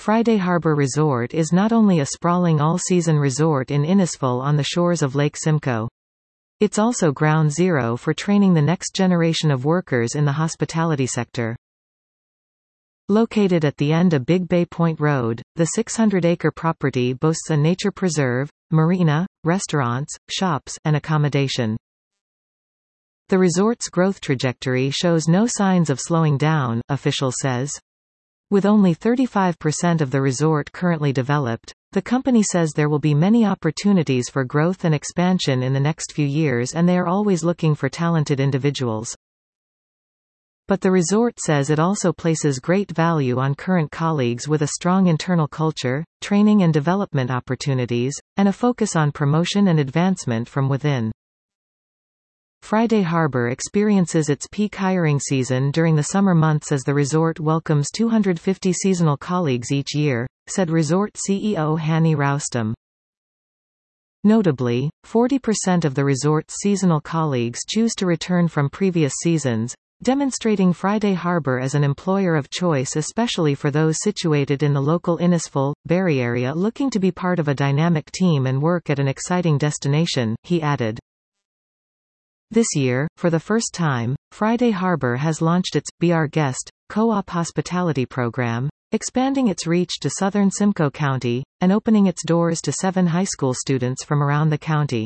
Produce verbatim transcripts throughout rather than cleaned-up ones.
Friday Harbor Resort is not only a sprawling all-season resort in Innisfil on the shores of Lake Simcoe. It's also ground zero for training the next generation of workers in the hospitality sector. Located at the end of Big Bay Point Road, the six hundred acre property boasts a nature preserve, marina, restaurants, shops, and accommodation. The resort's growth trajectory shows no signs of slowing down, official says. With only thirty-five percent of the resort currently developed, the company says there will be many opportunities for growth and expansion in the next few years, and they are always looking for talented individuals. But the resort says it also places great value on current colleagues with a strong internal culture, training and development opportunities, and a focus on promotion and advancement from within. Friday Harbor experiences its peak hiring season during the summer months as the resort welcomes two hundred fifty seasonal colleagues each year, said resort C E O Hanny Roustem. Notably, forty percent of the resort's seasonal colleagues choose to return from previous seasons, demonstrating Friday Harbor as an employer of choice, especially for those situated in the local Innisfil, Barrie area looking to be part of a dynamic team and work at an exciting destination, he added. This year, for the first time, Friday Harbor has launched its Be Our Guest co-op hospitality program, expanding its reach to southern Simcoe County, and opening its doors to seven high school students from around the county.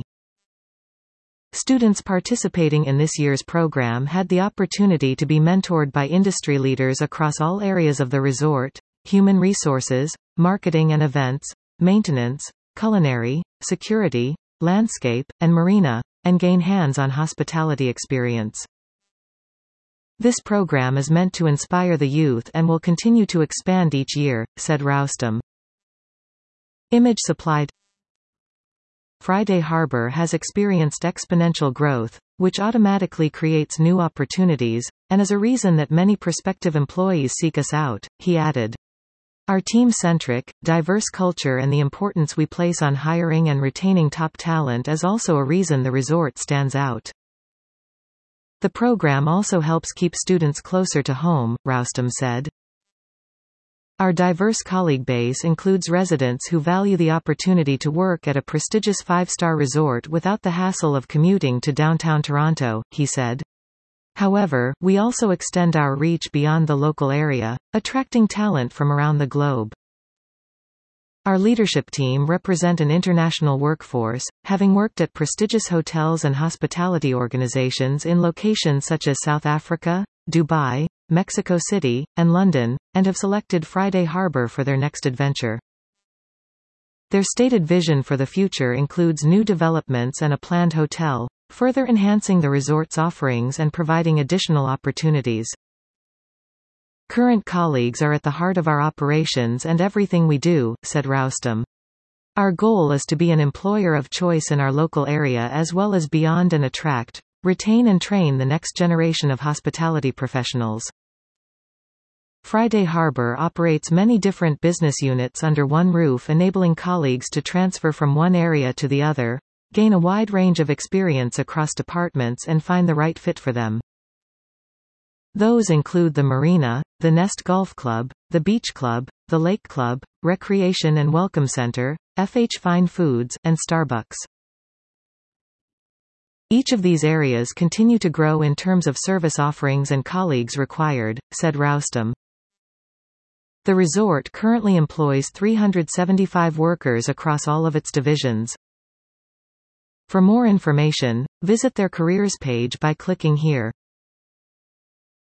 Students participating in this year's program had the opportunity to be mentored by industry leaders across all areas of the resort: human resources, marketing and events, maintenance, culinary, security, landscape, and marina, and gain hands-on hospitality experience. This program is meant to inspire the youth and will continue to expand each year, said Roustem. Image supplied. Friday Harbor has experienced exponential growth, which automatically creates new opportunities, and is a reason that many prospective employees seek us out, he added. Our team-centric, diverse culture and the importance we place on hiring and retaining top talent is also a reason the resort stands out. The program also helps keep students closer to home, Roustem said. Our diverse colleague base includes residents who value the opportunity to work at a prestigious five-star resort without the hassle of commuting to downtown Toronto, he said. However, we also extend our reach beyond the local area, attracting talent from around the globe. Our leadership team represent an international workforce, having worked at prestigious hotels and hospitality organizations in locations such as South Africa, Dubai, Mexico City, and London, and have selected Friday Harbor for their next adventure. Their stated vision for the future includes new developments and a planned hotel, further enhancing the resort's offerings and providing additional opportunities. Current colleagues are at the heart of our operations and everything we do, said Roustem. Our goal is to be an employer of choice in our local area as well as beyond, and attract, retain and train the next generation of hospitality professionals. Friday Harbor operates many different business units under one roof, enabling colleagues to transfer from one area to the other, gain a wide range of experience across departments and find the right fit for them. Those include the Marina, the Nest Golf Club, the Beach Club, the Lake Club, Recreation and Welcome Center, F H Fine Foods, and Starbucks. Each of these areas continue to grow in terms of service offerings and colleagues required, said Roustem. The resort currently employs three hundred seventy-five workers across all of its divisions. For more information, visit their careers page by clicking here.